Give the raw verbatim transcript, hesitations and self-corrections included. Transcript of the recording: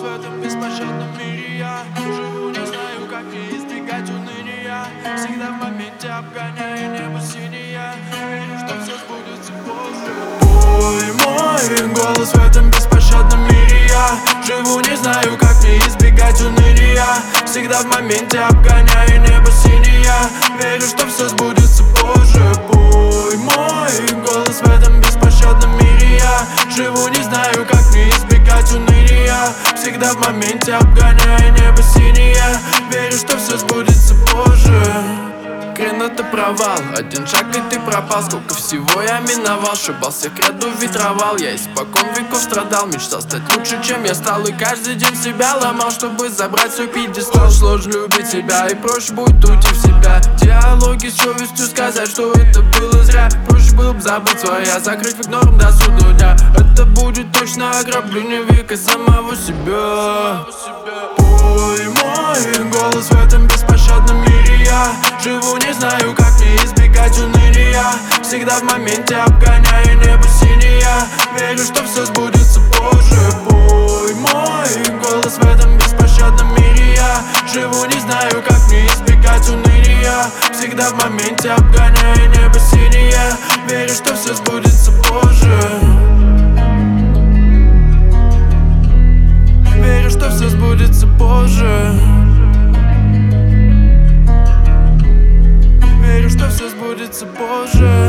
в этом беспощадном мире. Я живу, не знаю, как не избегать уныния. Всегда в моменте обгоняя небо синее. Верю, что все сбудется позже. Ой, мой голос в этом беспощадном мире. Я живу, не знаю, как не избегать уныния. Всегда в моменте обгоняя небо синее. Верю, что все сбудется позже. Ой, мой голос в этом беспощадном мире. Я живу, не знаю, как не избегать уныния. Всегда в моменте обгоняя небо синее. Верю, что все сбудется позже. Хрен это провал, один шаг и ты пропал. Сколько всего я миновал, ошибался, краду ветровал. Я испокон веков страдал, мечтал стать лучше, чем я стал. И каждый день себя ломал, чтобы забрать свой пьедестал. Сложно любить себя и проще будет уйти в себя. Диалоги с совестью сказать, что это было зря. Проще было бы забыть своя, закрыть в игнором до судного дня. Это будет точно ограбление века самого себя. Ой, мой голос в этом беспощадном мире. Я живу, не знаю, как не избегать уныния. Всегда в моменте обгоняя небо синее. Верю, что все сбудется позже. Ой, мой голос в этом беспощадном мире. Я живу, не знаю, как не избегать уныния. Всегда в моменте обгоняя небо синее. Верю, что все сбудется позже. Верю, что все сбудется позже. Верю, что все сбудется позже.